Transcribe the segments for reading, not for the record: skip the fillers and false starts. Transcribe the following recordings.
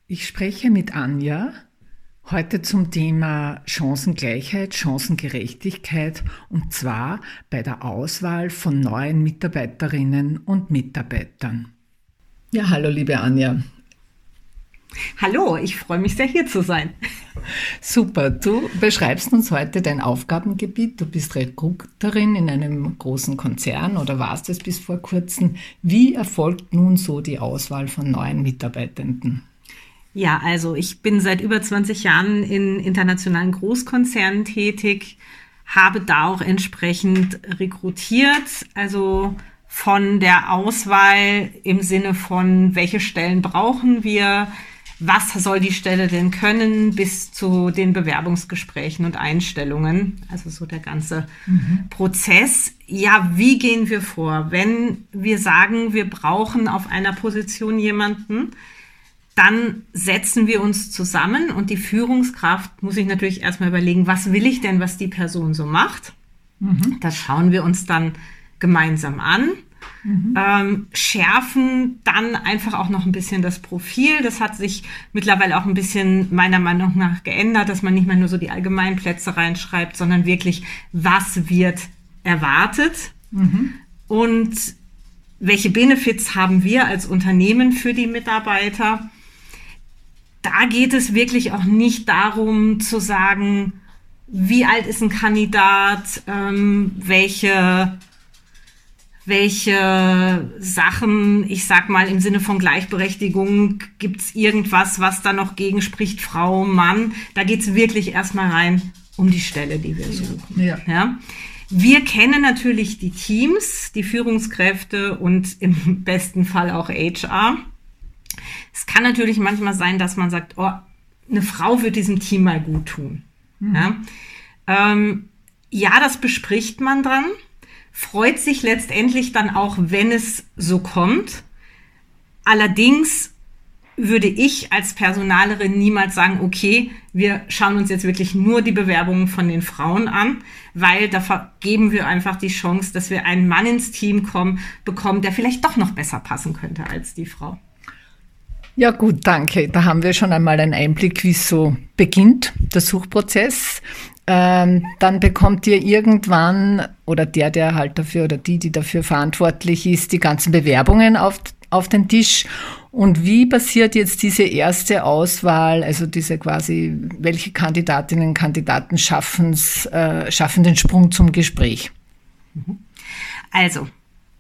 Ich spreche mit Anja heute zum Thema Chancengleichheit, Chancengerechtigkeit und zwar bei der Auswahl von neuen Mitarbeiterinnen und Mitarbeitern. Ja, hallo liebe Anja. Hallo, ich freue mich sehr, hier zu sein. Super, du beschreibst uns heute dein Aufgabengebiet. Du bist Recruiterin in einem großen Konzern oder warst es bis vor kurzem. Wie erfolgt nun so die Auswahl von neuen Mitarbeitenden? Ja, also ich bin seit über 20 Jahren in internationalen Großkonzernen tätig, habe da auch entsprechend rekrutiert, also von der Auswahl im Sinne von, welche Stellen brauchen wir, was soll die Stelle denn können, bis zu den Bewerbungsgesprächen und Einstellungen, also so der ganze Prozess. Ja, wie gehen wir vor? Wenn wir sagen, wir brauchen auf einer Position jemanden, dann setzen wir uns zusammen und die Führungskraft muss sich natürlich erstmal überlegen, was will ich denn, was die Person so macht. Das schauen wir uns dann gemeinsam an. Schärfen dann einfach auch noch ein bisschen das Profil. Das hat sich mittlerweile auch ein bisschen meiner Meinung nach geändert, dass man nicht mehr nur so die Allgemeinplätze reinschreibt, sondern wirklich, was wird erwartet und welche Benefits haben wir als Unternehmen für die Mitarbeiter. Da geht es wirklich auch nicht darum zu sagen, wie alt ist ein Kandidat, welche Sachen, ich sag mal im Sinne von Gleichberechtigung, gibt's irgendwas, was da noch gegen spricht, Frau, Mann. Da geht's wirklich erstmal rein um die Stelle, die wir suchen. Ja. Wir kennen natürlich die Teams, die Führungskräfte und im besten Fall auch HR. Es kann natürlich manchmal sein, dass man sagt, oh, eine Frau wird diesem Team mal gut tun. Ja, das bespricht man dann. Freut sich letztendlich dann auch, wenn es so kommt. Allerdings würde ich als Personalerin niemals sagen, okay, wir schauen uns jetzt wirklich nur die Bewerbungen von den Frauen an, weil da vergeben wir einfach die Chance, dass wir einen Mann ins Team bekommen, der vielleicht doch noch besser passen könnte als die Frau. Ja gut, danke. Da haben wir schon einmal einen Einblick, wie es so beginnt, der Suchprozess. Dann bekommt ihr irgendwann, oder der halt dafür, oder die dafür verantwortlich ist, die ganzen Bewerbungen auf den Tisch. Und wie passiert jetzt diese erste Auswahl, also diese quasi, welche Kandidatinnen und Kandidaten schaffen den Sprung zum Gespräch? Also,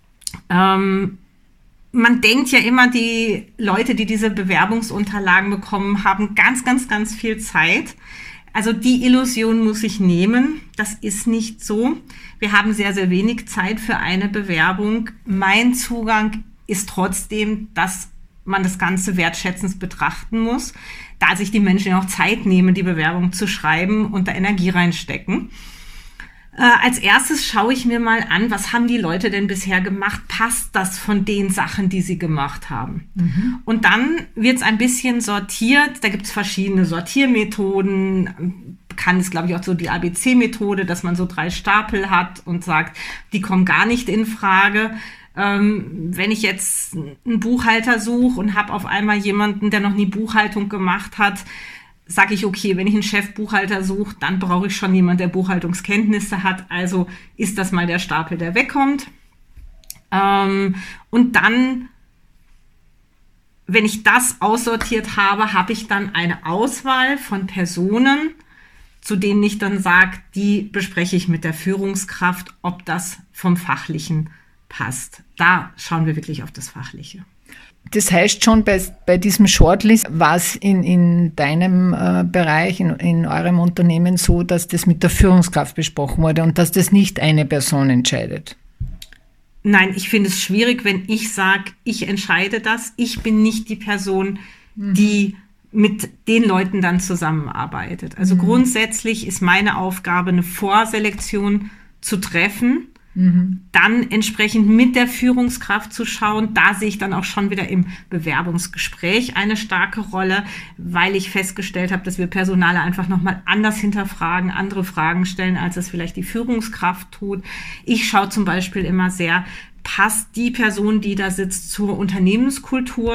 man denkt ja immer, die Leute, die diese Bewerbungsunterlagen bekommen, haben ganz, ganz, ganz viel Zeit. Also die Illusion muss ich nehmen. Das ist nicht so. Wir haben sehr, sehr wenig Zeit für eine Bewerbung. Mein Zugang ist trotzdem, dass man das Ganze wertschätzend betrachten muss, da sich die Menschen ja auch Zeit nehmen, die Bewerbung zu schreiben und da Energie reinstecken. Als erstes schaue ich mir mal an, was haben die Leute denn bisher gemacht? Passt das von den Sachen, die sie gemacht haben? Und dann wird es ein bisschen sortiert. Da gibt es verschiedene Sortiermethoden. Bekannt ist, glaube ich, auch so die ABC-Methode, dass man so 3 Stapel hat und sagt, die kommen gar nicht in Frage. Wenn ich jetzt einen Buchhalter suche und habe auf einmal jemanden, der noch nie Buchhaltung gemacht hat, sage ich, okay, wenn ich einen Chefbuchhalter suche, dann brauche ich schon jemanden, der Buchhaltungskenntnisse hat. Also ist das mal der Stapel, der wegkommt. Und dann, wenn ich das aussortiert habe, habe ich dann eine Auswahl von Personen, zu denen ich dann sage, die bespreche ich mit der Führungskraft, ob das vom Fachlichen passt. Da schauen wir wirklich auf das Fachliche. Das heißt schon, bei diesem Shortlist war es in deinem Bereich, in eurem Unternehmen so, dass das mit der Führungskraft besprochen wurde und dass das nicht eine Person entscheidet? Nein, ich finde es schwierig, wenn ich sage, ich entscheide das. Ich bin nicht die Person, die mit den Leuten dann zusammenarbeitet. Also grundsätzlich ist meine Aufgabe, eine Vorselektion zu treffen, dann entsprechend mit der Führungskraft zu schauen. Da sehe ich dann auch schon wieder im Bewerbungsgespräch eine starke Rolle, weil ich festgestellt habe, dass wir Personale einfach nochmal anders hinterfragen, andere Fragen stellen, als es vielleicht die Führungskraft tut. Ich schaue zum Beispiel immer sehr, passt die Person, die da sitzt, zur Unternehmenskultur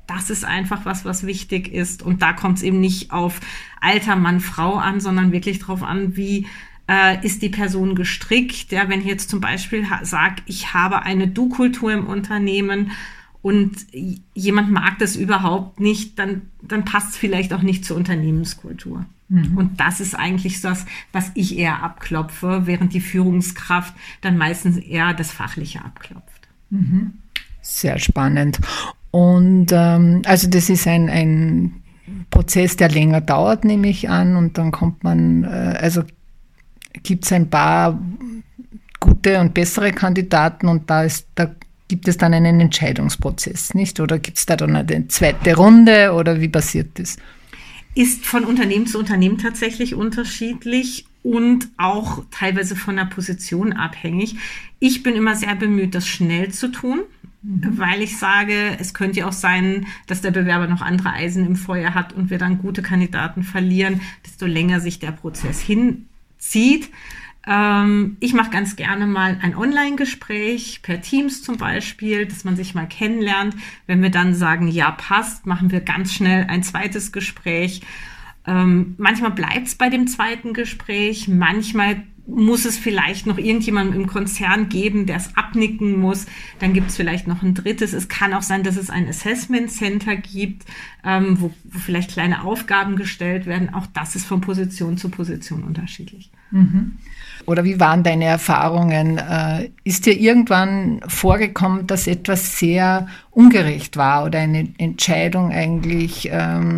das ist einfach was wichtig ist. Und da kommt es eben nicht auf Alter, Mann, Frau an, sondern wirklich darauf an, wie ist die Person gestrickt. Ja, wenn ich jetzt zum Beispiel sage, ich habe eine Du-Kultur im Unternehmen und jemand mag das überhaupt nicht, dann passt es vielleicht auch nicht zur Unternehmenskultur. Und das ist eigentlich das, was ich eher abklopfe, während die Führungskraft dann meistens eher das Fachliche abklopft. Sehr spannend. Und also das ist ein Prozess, der länger dauert, nehme ich an, und dann kommt man, also gibt es ein paar gute und bessere Kandidaten und da gibt es dann einen Entscheidungsprozess, nicht? Oder gibt es da dann eine zweite Runde oder wie passiert das? Ist von Unternehmen zu Unternehmen tatsächlich unterschiedlich und auch teilweise von der Position abhängig. Ich bin immer sehr bemüht, das schnell zu tun, weil ich sage, es könnte ja auch sein, dass der Bewerber noch andere Eisen im Feuer hat und wir dann gute Kandidaten verlieren, desto länger sich der Prozess hinzieht. Ich mache ganz gerne mal ein Online-Gespräch per Teams zum Beispiel, dass man sich mal kennenlernt. Wenn wir dann sagen, ja, passt, machen wir ganz schnell ein zweites Gespräch. Manchmal bleibt es bei dem zweiten Gespräch, manchmal muss es vielleicht noch irgendjemanden im Konzern geben, der es abnicken muss. Dann gibt es vielleicht noch ein drittes. Es kann auch sein, dass es ein Assessment Center gibt, wo vielleicht kleine Aufgaben gestellt werden. Auch das ist von Position zu Position unterschiedlich. Oder wie waren deine Erfahrungen? Ist dir irgendwann vorgekommen, dass etwas sehr ungerecht war oder eine Entscheidung eigentlich,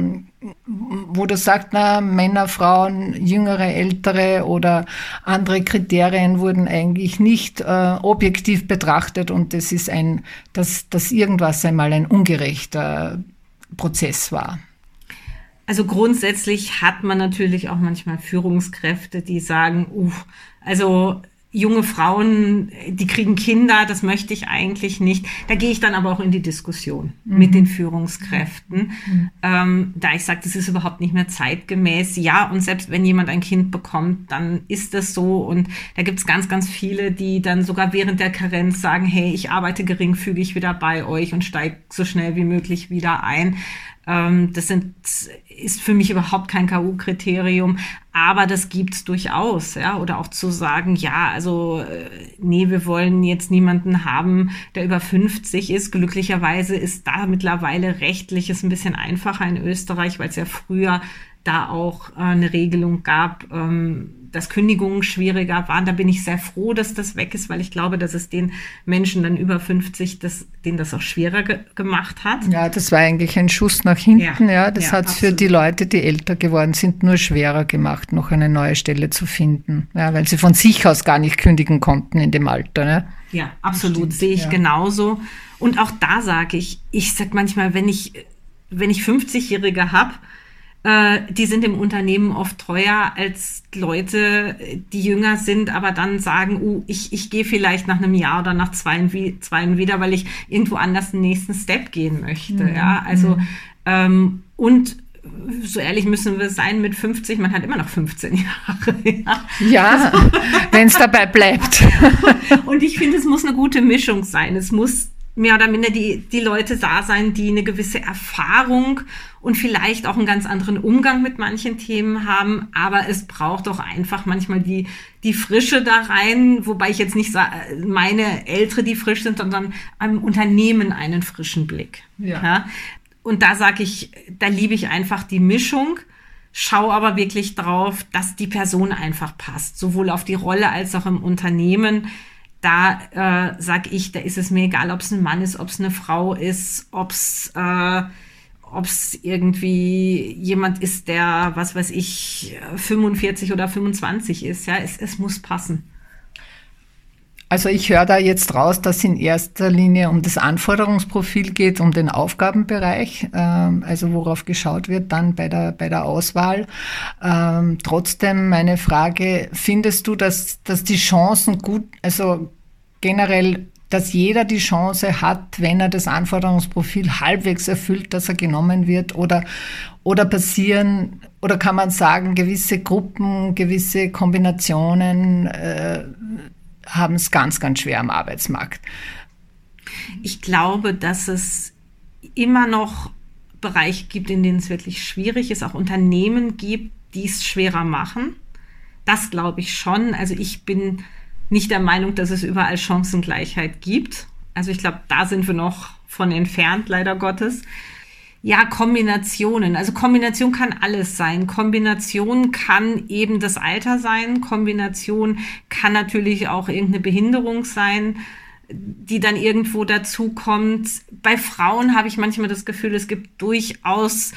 wo du sagst, na, Männer, Frauen, Jüngere, Ältere oder andere Kriterien wurden eigentlich nicht objektiv betrachtet und das ist dass irgendwas einmal ein ungerechter Prozess war? Also grundsätzlich hat man natürlich auch manchmal Führungskräfte, die sagen, also junge Frauen, die kriegen Kinder, das möchte ich eigentlich nicht. Da gehe ich dann aber auch in die Diskussion mit den Führungskräften, da ich sage, das ist überhaupt nicht mehr zeitgemäß. Ja, und selbst wenn jemand ein Kind bekommt, dann ist das so. Und da gibt es ganz, ganz viele, die dann sogar während der Karenz sagen, hey, ich arbeite geringfügig wieder bei euch und steige so schnell wie möglich wieder ein. Das ist für mich überhaupt kein K.O.-Kriterium, aber das gibt's durchaus, ja, oder auch zu sagen, ja, also nee, wir wollen jetzt niemanden haben, der über 50 ist. Glücklicherweise ist da mittlerweile rechtlich es ein bisschen einfacher in Österreich, weil es ja früher da auch eine Regelung gab, dass Kündigungen schwieriger waren. Da bin ich sehr froh, dass das weg ist, weil ich glaube, dass es den Menschen dann über 50, denen das auch schwerer gemacht hat. Ja, das war eigentlich ein Schuss nach hinten. Ja, das hat es für die Leute, die älter geworden sind, nur schwerer gemacht, noch eine neue Stelle zu finden. Ja, weil sie von sich aus gar nicht kündigen konnten in dem Alter. Ne? Ja, absolut, sehe ich genauso. Und auch da sage ich sage manchmal, wenn ich 50-Jährige habe, die sind im Unternehmen oft teuer als Leute, die jünger sind, aber dann sagen, ich gehe vielleicht nach einem Jahr oder nach zwei wieder, weil ich irgendwo anders den nächsten Step gehen möchte. Ja, also und so ehrlich müssen wir sein, mit 50, man hat immer noch 15 Jahre. Ja, wenn es dabei bleibt. Und ich finde, es muss eine gute Mischung sein. Es muss mehr oder minder die Leute da sein, die eine gewisse Erfahrung und vielleicht auch einen ganz anderen Umgang mit manchen Themen haben. Aber es braucht auch einfach manchmal die Frische da rein, wobei ich jetzt nicht meine Ältere, die frisch sind, sondern am Unternehmen einen frischen Blick. Ja? Und da sage ich, da liebe ich einfach die Mischung, schau aber wirklich drauf, dass die Person einfach passt, sowohl auf die Rolle als auch im Unternehmen. Da sage ich, da ist es mir egal, ob es ein Mann ist, ob es eine Frau ist, ob es irgendwie jemand ist, der, 45 oder 25 ist. Ja, es muss passen. Also ich höre da jetzt raus, dass es in erster Linie um das Anforderungsprofil geht, um den Aufgabenbereich, also worauf geschaut wird dann bei der Auswahl. Trotzdem meine Frage, findest du, dass die Chancen gut, also generell, dass jeder die Chance hat, wenn er das Anforderungsprofil halbwegs erfüllt, dass er genommen wird, oder passieren, oder kann man sagen, gewisse Gruppen, gewisse Kombinationen haben es ganz, ganz schwer am Arbeitsmarkt? Ich glaube, dass es immer noch Bereiche gibt, in denen es wirklich schwierig ist, auch Unternehmen gibt, die es schwerer machen. Das glaube ich schon. Also ich bin nicht der Meinung, dass es überall Chancengleichheit gibt. Also ich glaube, da sind wir noch von entfernt, leider Gottes. Ja, Kombinationen. Also Kombination kann alles sein. Kombination kann eben das Alter sein. Kombination kann natürlich auch irgendeine Behinderung sein, die dann irgendwo dazu kommt. Bei Frauen habe ich manchmal das Gefühl, es gibt durchaus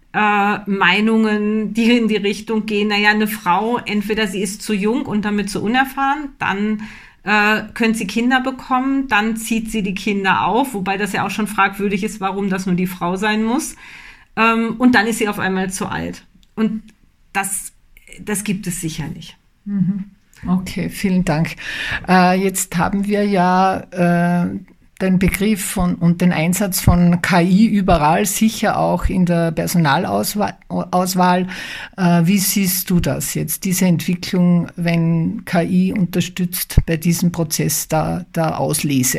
Meinungen, die in die Richtung gehen, naja, eine Frau, entweder sie ist zu jung und damit zu unerfahren, dann könnte sie Kinder bekommen, dann zieht sie die Kinder auf, wobei das ja auch schon fragwürdig ist, warum das nur die Frau sein muss. Und dann ist sie auf einmal zu alt. Und das gibt es sicherlich. Okay, vielen Dank. Jetzt haben wir ja den Begriff und den Einsatz von KI überall, sicher auch in der Personalauswahl. Wie siehst du das jetzt, diese Entwicklung, wenn KI unterstützt bei diesem Prozess der Auslese?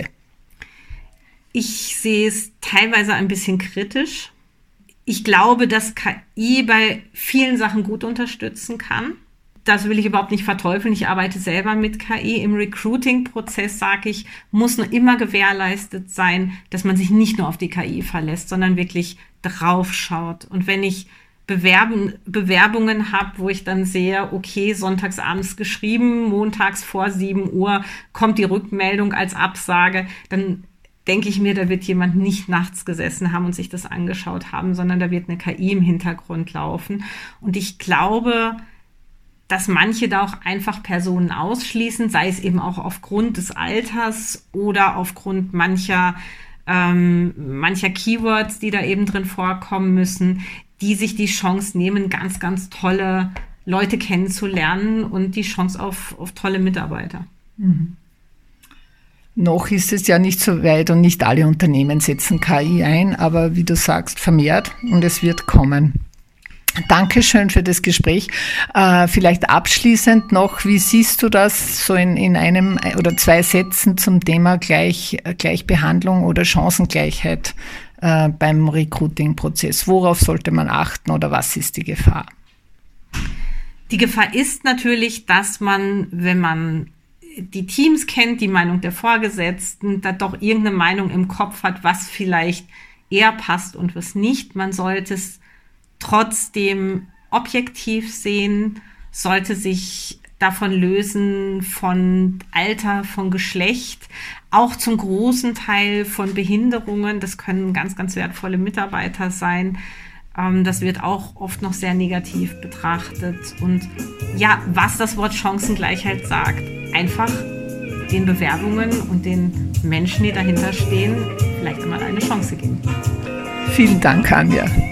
Ich sehe es teilweise ein bisschen kritisch. Ich glaube, dass KI bei vielen Sachen gut unterstützen kann. Das will ich überhaupt nicht verteufeln. Ich arbeite selber mit KI. Im Recruiting-Prozess, sage ich, muss nur immer gewährleistet sein, dass man sich nicht nur auf die KI verlässt, sondern wirklich drauf schaut. Und wenn ich Bewerbungen habe, wo ich dann sehe, okay, sonntags abends geschrieben, montags vor 7 Uhr kommt die Rückmeldung als Absage, dann denke ich mir, da wird jemand nicht nachts gesessen haben und sich das angeschaut haben, sondern da wird eine KI im Hintergrund laufen. Und ich glaube, dass manche da auch einfach Personen ausschließen, sei es eben auch aufgrund des Alters oder aufgrund mancher Keywords, die da eben drin vorkommen müssen, die sich die Chance nehmen, ganz, ganz tolle Leute kennenzulernen und die Chance auf tolle Mitarbeiter. Noch ist es ja nicht so weit und nicht alle Unternehmen setzen KI ein, aber wie du sagst, vermehrt und es wird kommen. Dankeschön für das Gespräch. Vielleicht abschließend noch, wie siehst du das so in einem oder 2 Sätzen zum Thema Gleichbehandlung oder Chancengleichheit beim Recruiting-Prozess? Worauf sollte man achten oder was ist die Gefahr? Die Gefahr ist natürlich, dass man, wenn man die Teams kennt, die Meinung der Vorgesetzten, da doch irgendeine Meinung im Kopf hat, was vielleicht eher passt und was nicht. Man sollte es trotzdem objektiv sehen, sollte sich davon lösen von Alter, von Geschlecht, auch zum großen Teil von Behinderungen. Das können ganz, ganz wertvolle Mitarbeiter sein. Das wird auch oft noch sehr negativ betrachtet. Und ja, was das Wort Chancengleichheit sagt, einfach den Bewerbungen und den Menschen, die dahinter stehen, vielleicht einmal eine Chance geben. Vielen Dank, Anja.